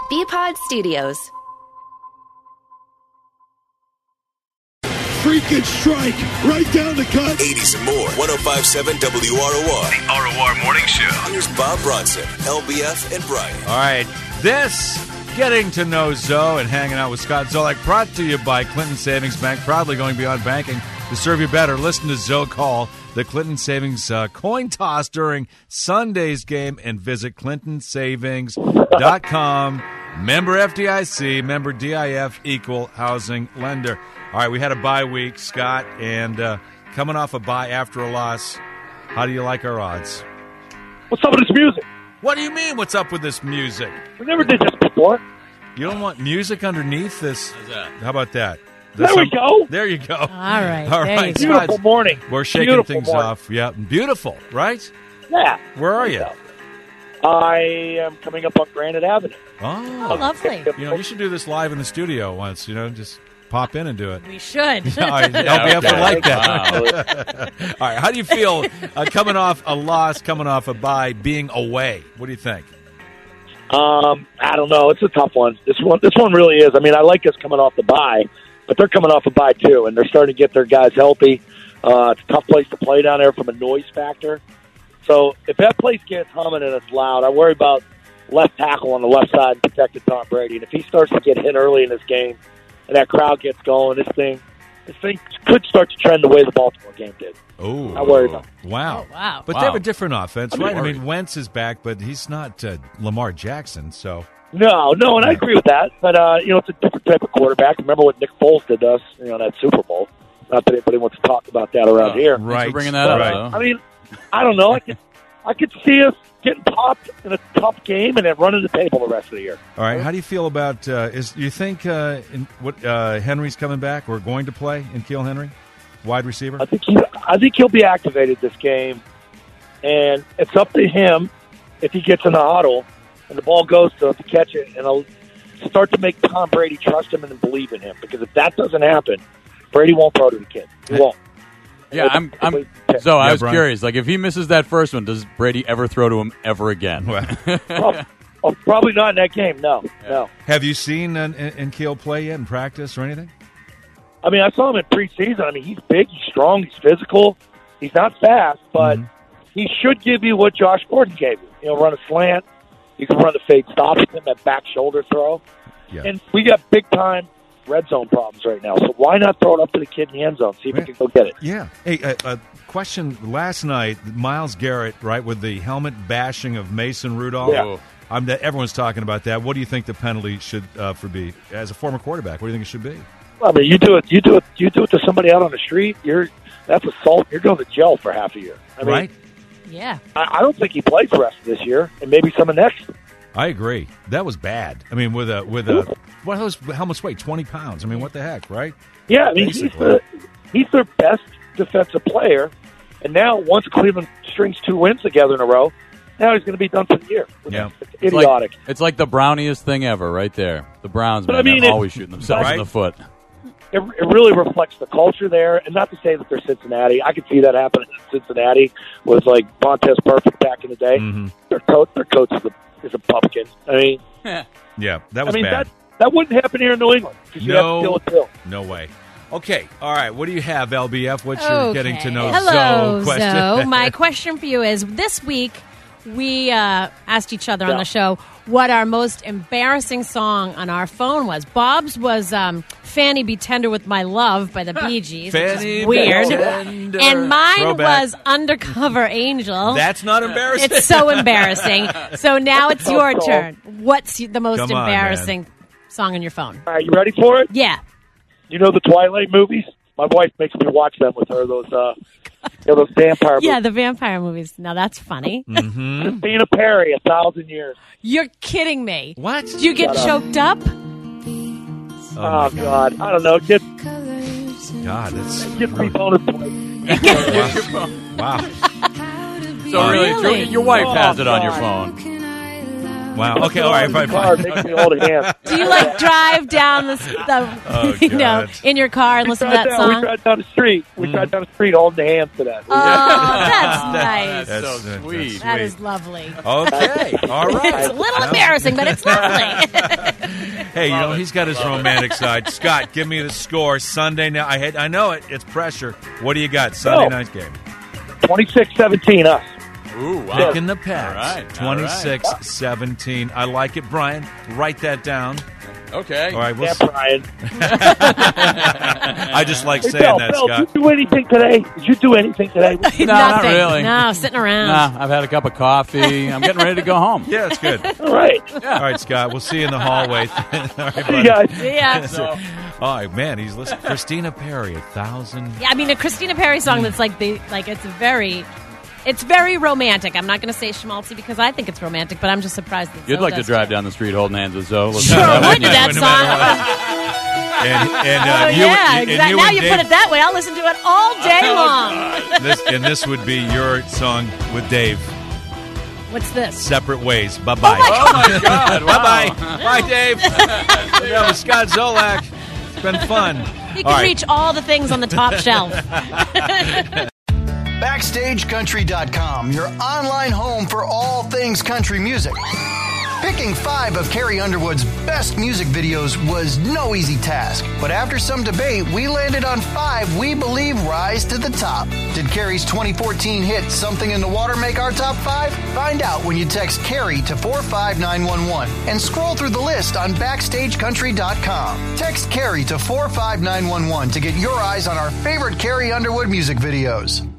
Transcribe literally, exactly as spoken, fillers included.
B-Pod Studios. Freaking strike right down the cut. eighties and more. one oh five point seven W R O R. The R O R Morning Show. Here's Bob Bronson, L B F, and Brian. All right. This, getting to know Zoe and hanging out with Scott Zolak, brought to you by Clinton Savings Bank, proudly going beyond banking to serve you better. Listen to Zoe call the Clinton Savings uh, coin toss during Sunday's game and visit clinton savings dot com. Member F D I C, member D I F, equal housing lender. All right, we had a bye week, Scott, and uh, coming off a bye after a loss, how do you like our odds? What's up with this music? What do you mean, what's up with this music? We never did this before. You don't want music underneath this? How about that? There we go. There you go. All right. All there right. you go. Beautiful morning. We're shaking Beautiful things morning. off. Yeah. Beautiful, right? Yeah. Where are you? I am coming up on Granite Avenue. Oh. Oh, lovely. You know, you should do this live in the studio once, you know, just pop in and do it. We should. All right, L B F would like that. All right, how do you feel uh, coming off a loss, coming off a bye, being away? What do you think? Um, I don't know. It's a tough one. This one, this one really is. I mean, I like us coming off the bye, but they're coming off a bye too, and they're starting to get their guys healthy. Uh, it's a tough place to play down there from a noise factor. So if that place gets humming and it's loud, I worry about left tackle on the left side and protecting Tom Brady. And if he starts to get hit early in this game, and that crowd gets going, this thing, this thing could start to trend the way the Baltimore game did. Oh, I worry about it. Wow. Oh, wow. But Wow. they have a different offense, I mean, right? I mean, Wentz is back, but he's not uh, Lamar Jackson, so. No, no, and I agree with that. But, uh, you know, it's a different type of quarterback. Remember what Nick Foles did to us, you know, in that Super Bowl. Not that anybody wants to talk about that around Oh, here. thanks Right. for bringing that But, up, uh, though. I mean, I don't know. I could, I could see us getting popped in a tough game and then running the table the rest of the year. All right, how do you feel about, uh, is you think uh, in, what uh, Henry's coming back or going to play in Keel Henry? Wide receiver? I think he, I think he'll be activated this game, and it's up to him if he gets in the huddle and the ball goes to him to catch it, and he'll start to make Tom Brady trust him and believe in him. Because if that doesn't happen, Brady won't throw to the kid. He won't. Yeah, I'm. I'm so I Yeah, was Brian. curious. Like, if he misses that first one, does Brady ever throw to him ever again? oh, oh, probably not in that game. No, no. Have you seen uh, in, in Keel play yet in practice or anything? I mean, I saw him in preseason. I mean, he's big, he's strong, he's physical. He's not fast, but Mhm. he should give you what Josh Gordon gave you. You know, run a slant. You can run the fade stop with him, that back shoulder throw. Yeah. And we got big time red zone problems right now. So why not throw it up to the kid in the end zone, see if Yeah. he can go get it? Yeah. Hey, a, a question last night, Myles Garrett, right, with the helmet bashing of Mason Rudolph. Yeah. I'm that everyone's talking about that. What do you think the penalty should uh, for be as a former quarterback? What do you think it should be? I mean, you do it, you do it, you do it to somebody out on the street. You're that's assault. You're going to jail for half a year. I mean, right? Yeah. I, I don't think he plays the rest of this year, and maybe some of next. I agree. That was bad. I mean, with a with a what was helmet's weight twenty pounds. I mean, what the heck, right? Yeah, I mean, he's, Basically. the, he's their best defensive player, and now once Cleveland strings two wins together in a row, now he's going to be done for the year. Yeah. It's It's like- idiotic. It's like the browniest thing ever, right there. The Browns, But man, I mean, they're it- always shooting themselves Right? in the foot. It, it really reflects the culture there, and not to say that they're Cincinnati. I could see that happening in Cincinnati. Was like Montez Perfect back in the day. Mhm. Their coach, their coach is a is a pumpkin. I mean, Yeah, that I was mean bad. that that wouldn't happen here in New England because you No. have to deal with Bill. No way. Okay, all right. What do you have, L B F? What's your Okay. getting to know Hello, Zoe question? Zoe. My question for you is, this week we uh, asked each other on Yeah. the show what our most embarrassing song on our phone was. Bob's was um, Fanny Be Tender With My Love by the Bee Gees, which Fanny is Be weird. Tender. And mine Throwback. was Undercover Angel. That's not embarrassing. It's so embarrassing. So now it's your Oh, turn. What's the most Come on, embarrassing song on your phone? All right, you ready for it? Yeah. You know the Twilight movies? My wife makes me watch them with her. Those uh, you know, those vampire Yeah, movies. the vampire movies. Now that's funny. Mm-hmm. Christina Perry, A Thousand Years. You're kidding me. What? Did you get Shut up. choked up? Oh, Oh, my God. I don't know. Get God, that's get me bonus points. wow. So really, it's your, Really? your wife Oh, has it on your God. phone. Wow. Okay. All right. Fine. Car Fine. makes me hold hands. Do you like drive down the, the Oh, you know, God. in your car and We listen to tried that down, we song? tried down the street. We tried down the street holding the hands to that. Oh, that's nice. That's so That's- sweet. that's That is lovely. Okay. All right. It's a little embarrassing, but it's lovely. Hey, you know, he's got his romantic side. Scott, give me the score. Sunday night. I, hate, I know it. It's pressure. What do you got? Sunday Oh. night game. twenty-six seventeen us. Ooh, wow. Picking the Pats. All right, all twenty-six seventeen. I like it, Brian. Write that down. Okay. All right. We'll Yeah, s- Brian. I just like Hey, saying Bill, that, Bill, Scott. did you do anything today? Did you do anything today? Nothing. not really. No, sitting around. Nah, I've had a cup of coffee. I'm getting ready to go home. Yeah, it's good. All right. All right, Scott. We'll see you in the hallway. All right, See buddy. you guys. See ya. So, All right, man. He's listening. Christina Perri, a thousand. Yeah, I mean a Christina Perri song that's like the like it's very it's very romantic. I'm not going to say schmaltzy because I think it's romantic, but I'm just surprised that you'd Zoe like to does drive too. down the street holding hands with Zoe. Listen Sure to that, would wouldn't you? that No matter song. And and uh, Oh you, yeah, and exactly. you Now and you Dave, put it that way, I'll listen to it all day long. This, and this would be your song with Dave. What's this? Separate ways. Bye bye. Oh, my God. Bye Wow. bye. Bye, Dave. Yeah, with Scott Zolak. It's been fun. You All can right. reach all the things on the top shelf. Backstage Country dot com, your online home for all things country music. Picking five of Carrie Underwood's best music videos was no easy task, but after some debate, we landed on five we believe rise to the top. Did Carrie's twenty fourteen hit Something in the Water make our top five? Find out when you text Carrie to four five nine one one and scroll through the list on Backstage Country dot com. Text Carrie to four five nine one one to get your eyes on our favorite Carrie Underwood music videos.